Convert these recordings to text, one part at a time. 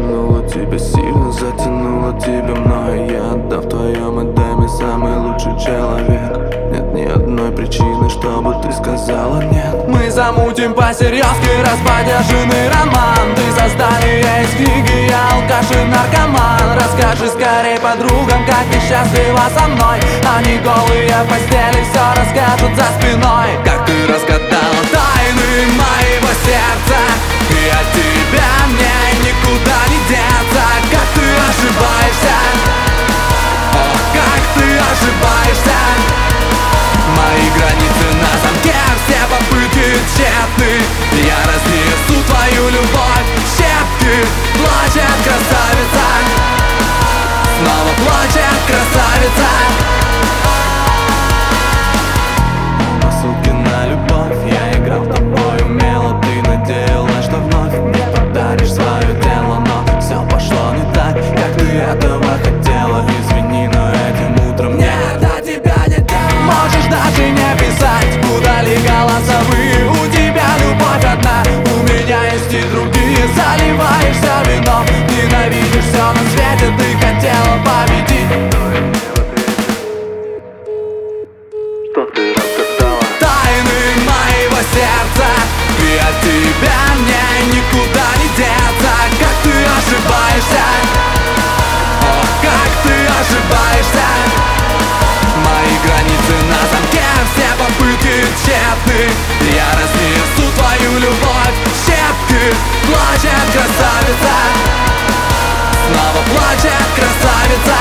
Затянула тебя сильно, затянула тебя мной. Я, отдав твоем эдеме, самый лучший человек. Нет ни одной причины, чтобы ты сказала нет. Мы замутим по-серьезки расподержанный роман. Ты создание из книги, я алкаш и наркоман. Расскажи скорей подругам, как ты счастлива со мной. Они голые в постели все расскажут за спиной. Как ты разгадала тайны моего сердца, и от тебя мне никуда не деться. Как ты ошибаешься, ох, как ты ошибаешься. Мои границы на замке, все попытки тщетны. Я разнесу твою любовь в щепки. Плачет красавица, снова плачет красавица. Посылки на любовь, я играл тобой умело. Ты надеялась, что вновь мне подаришь свое тело. Но все пошло не так, как ты этого хотела. Извини, но этим утром нет, до тебя нет дела. Можешь даже не писать, удали голосовые. У тебя любовь одна, у меня есть и другие. Заливаешься вином, ненавидишь все на свете. Ты хотела победить, что ты разгадала тайны моего сердца, и от тебя мне никуда не деться. Как ты ошибаешься, ох, как ты ошибаешься. Мои границы на замке, все попытки тщетны. Я разнесу твою любовь в щепки. Плачет красавица, снова плачет красавица.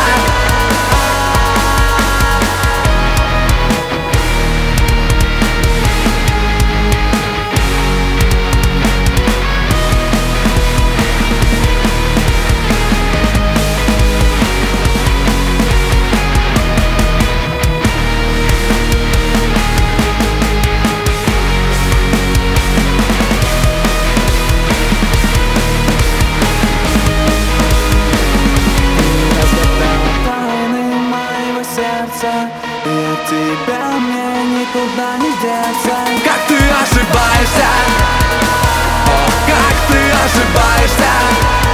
и от тебя мне никуда не деться. Как ты ошибаешься, ох, как ты ошибаешься.